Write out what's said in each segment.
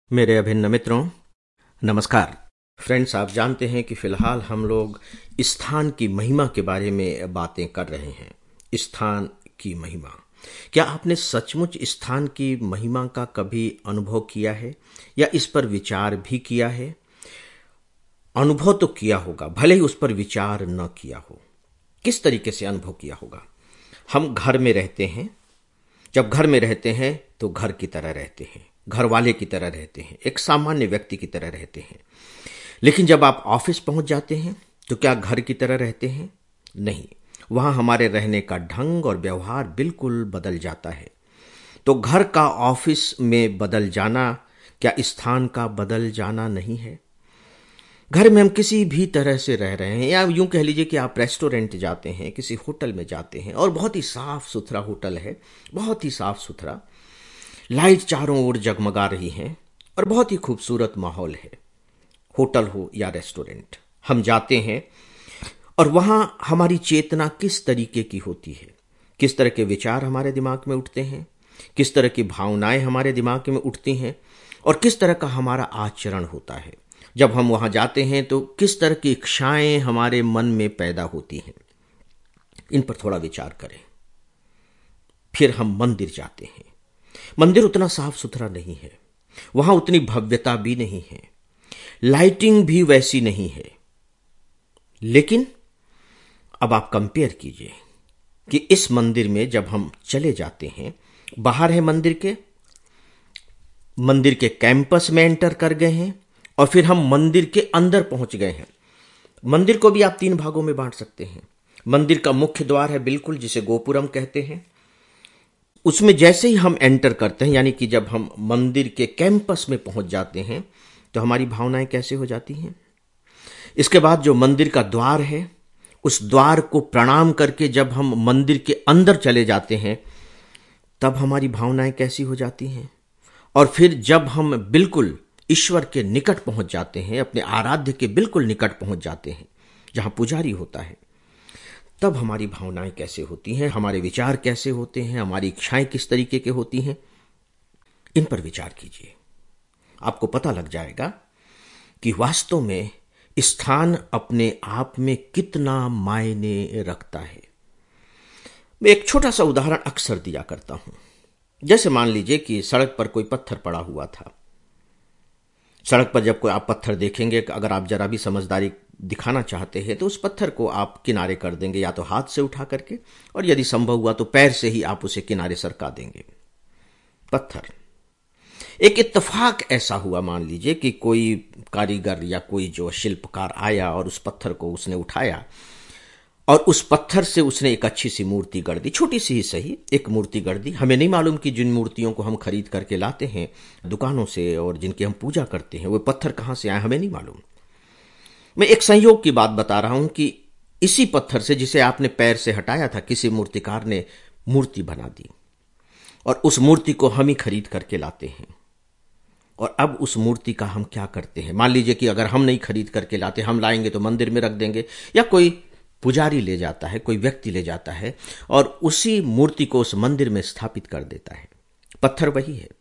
मेरे अभिन्न मित्रों, नमस्कार। फ्रेंड्स, आप जानते हैं कि फिलहाल हम लोग स्थान की महिमा के बारे में बातें कर रहे हैं। स्थान की महिमा, क्या आपने सचमुच स्थान की महिमा का कभी अनुभव किया है या इस पर विचार भी किया है? अनुभव तो किया होगा, भले ही उस पर विचार न किया हो। किस तरीके से अनुभव किया होगा? हम घर में रहते हैं। जब घर में रहते हैं तो घर की तरह रहते हैं, घर वाले की तरह रहते हैं, एक सामान्य व्यक्ति की तरह रहते हैं। लेकिन जब आप ऑफिस पहुंच जाते हैं तो क्या घर की तरह रहते हैं? नहीं, वहां हमारे रहने का ढंग और व्यवहार बिल्कुल बदल जाता है। तो घर का ऑफिस में बदल जाना क्या स्थान का बदल जाना नहीं है? घर में हम किसी भी तरह से रह रहे हैं, या यूं कह लीजिए कि आप रेस्टोरेंट जाते हैं, किसी होटल में जाते हैं और बहुत ही साफ सुथरा होटल है, बहुत ही साफ सुथरा, लाइट चारों ओर जगमगा रही हैं और बहुत ही खूबसूरत माहौल है। होटल हो या रेस्टोरेंट, हम जाते हैं और वहां हमारी चेतना किस तरीके की होती है, किस तरह के विचार हमारे दिमाग में उठते हैं, किस तरह की भावनाएं हमारे दिमाग में उठती हैं और किस तरह का हमारा आचरण होता है। जब हम वहां जाते हैं तो किस तरह की इच्छाएं हमारे मन में पैदा होती हैं, इन पर थोड़ा विचार करें। फिर हम मंदिर जाते हैं। मंदिर उतना साफ सुथरा नहीं है, वहां उतनी भव्यता भी नहीं है, लाइटिंग भी वैसी नहीं है। लेकिन अब आप कंपेयर कीजिए कि इस मंदिर में जब हम चले जाते हैं, बाहर है मंदिर के कैंपस में एंटर कर गए हैं और फिर हम मंदिर के अंदर पहुंच गए हैं। मंदिर को भी आप 3 भागों में बांट सकते हैं। मंदिर का मुख्य द्वार है, बिल्कुल जिसे गोपुरम कहते हैं। उसमें जैसे ही हम एंटर करते हैं, यानी कि जब हम मंदिर के कैंपस में पहुंच जाते हैं, तो हमारी भावनाएं कैसे हो जाती हैं। इसके बाद जो मंदिर का द्वार है, उस द्वार को प्रणाम करके जब हम मंदिर के अंदर चले जाते हैं, तब हमारी भावनाएं कैसी हो जाती हैं। और फिर जब हम बिल्कुल ईश्वर के निकट पहुंच जाते हैं, अपने आराध्य के बिल्कुल निकट पहुंच जाते हैं, जहां पुजारी होता है, तब हमारी भावनाएं कैसे होती हैं, हमारे विचार कैसे होते हैं, हमारी इच्छाएं किस तरीके के होती हैं। इन पर विचार कीजिए, आपको पता लग जाएगा कि वास्तव में स्थान अपने आप में कितना मायने रखता है। मैं एक छोटा सा उदाहरण अक्सर दिया करता हूं। जैसे मान लीजिए कि सड़क पर कोई पत्थर पड़ा हुआ था। सड़क पर जब कोई आप पत्थर देखेंगे, अगर आप जरा भी समझदारी दिखाना चाहते हैं तो उस पत्थर को आप किनारे कर देंगे, या तो हाथ से उठा करके, और यदि संभव हुआ तो पैर से ही आप उसे किनारे सरका देंगे। पत्थर, एक इत्तेफाक ऐसा हुआ, मान लीजिए कि कोई कारीगर या कोई जो शिल्पकार आया और उस पत्थर को उसने उठाया और उस पत्थर से उसने एक अच्छी सी मूर्ति गढ़ दी, छोटी सी ही सही, एक मूर्ति गढ़ दी। हमें नहीं मालूम कि जिन मूर्तियों को हम खरीद करके लाते हैं दुकानों से और जिनकी हम पूजा करते हैं, वो पत्थर कहां से आए हमें नहीं मालूम। मैं एक संयोग की बात बता रहा हूं कि इसी पत्थर से, जिसे आपने पैर से हटाया था, किसी मूर्तिकार ने मूर्ति बना दी और उस मूर्ति को हम ही खरीद करके लाते हैं। और अब उस मूर्ति का हम क्या करते हैं? मान लीजिए कि अगर हम नहीं खरीद करके लाते, हम लाएंगे तो मंदिर में रख देंगे, या कोई पुजारी ले जाता है, कोई व्यक्ति ले जाता है और उसी मूर्ति को उस मंदिर में स्थापित कर देता है। पत्थर वही है।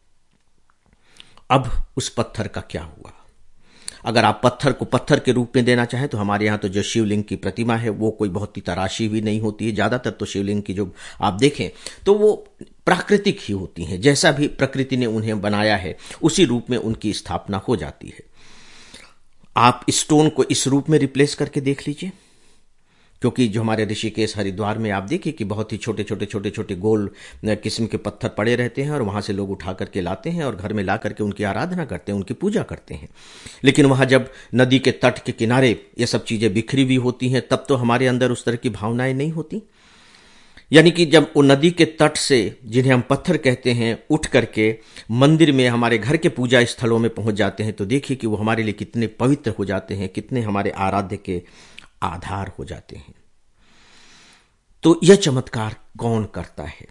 अब उस पत्थर का क्या हुआ? अगर आप पत्थर को पत्थर के रूप में देना चाहें तो हमारे यहां तो जो शिवलिंग की प्रतिमा है वो कोई बहुत ही तराशी भी नहीं होती है। ज्यादातर तो शिवलिंग की जो आप देखें तो वो प्राकृतिक ही होती हैं, जैसा भी प्रकृति ने उन्हें बनाया है उसी रूप में उनकी स्थापना हो जाती है। आप स्टोन को इस रूप में रिप्लेस करके देख लीजिए, क्योंकि जो हमारे ऋषिकेश हरिद्वार में आप देखिए कि बहुत ही छोटे छोटे गोल किस्म के पत्थर पड़े रहते हैं और वहां से लोग उठा करके लाते हैं और घर में ला करके उनकी आराधना करते हैं, उनकी पूजा करते हैं। लेकिन वहां जब नदी के तट के किनारे ये सब चीजें बिखरी हुई होती हैं, तब तो हमारे अंदर उस तरह की भावनाएं नहीं होती। यानी कि जब वो नदी के तट से, जिन्हें हम पत्थर कहते हैं, उठ करके मंदिर में, हमारे घर के पूजा स्थलों में पहुंच जाते हैं, तो देखिए कि वो हमारे लिए कितने पवित्र हो जाते हैं, कितने हमारे आराध्य के आधार हो जाते हैं। तो यह चमत्कार कौन करता है?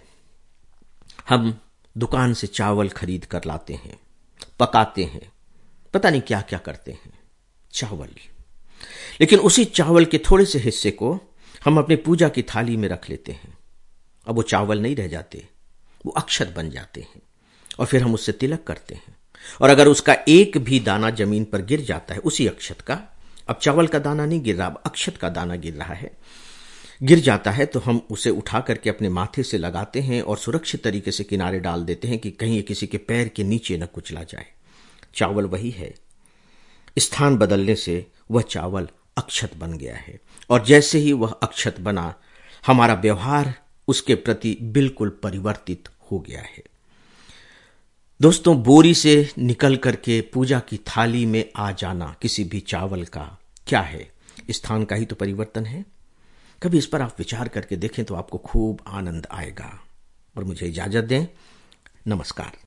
हम दुकान से चावल खरीद कर लाते हैं, पकाते हैं, पता नहीं क्या क्या करते हैं, चावल। लेकिन उसी चावल के थोड़े से हिस्से को हम अपनी पूजा की थाली में रख लेते हैं। अब वो चावल नहीं रह जाते, वो अक्षत बन जाते हैं और फिर हम उससे तिलक करते हैं और अगर उसका एक भी दाना जमीन पर गिर जाता है, उसी अक्षत का, अब चावल का दाना नहीं गिर रहा, अब अक्षत का दाना गिर रहा है, गिर जाता है, तो हम उसे उठा करके अपने माथे से लगाते हैं और सुरक्षित तरीके से किनारे डाल देते हैं कि कहीं ये किसी के पैर के नीचे न कुचला जाए। चावल वही है, स्थान बदलने से वह चावल अक्षत बन गया है, और जैसे ही वह अक्षत बना, हमारा व्यवहार उसके प्रति बिल्कुल परिवर्तित हो गया है। दोस्तों, बोरी से निकल करके पूजा की थाली में आ जाना किसी भी चावल का क्या है? स्थान का ही तो परिवर्तन है। कभी इस पर आप विचार करके देखें तो आपको खूब आनंद आएगा। और मुझे इजाजत दें। नमस्कार।